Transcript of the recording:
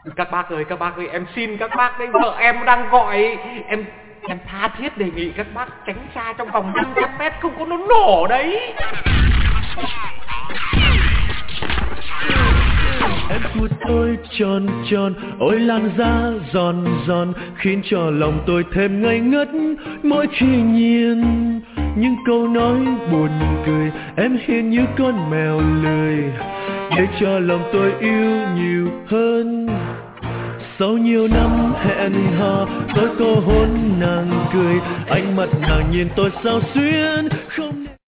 Các bác ơi, em xin các bác đấy, vợ em đang gọi. Em tha thiết đề nghị các bác tránh xa trong vòng 500 mét, không có nó nổ đấy. Em của tôi tròn tròn, ôi làn da giòn giòn, khiến cho lòng tôi thêm ngây ngất mỗi khi nhìn những câu nói buồn cười. Em hiền như con mèo lười, để cho lòng tôi yêu nhiều hơn. Sau nhiều năm hẹn hò, tôi có hôn nàng cười, ánh mắt nàng nhìn tôi sao xuyến không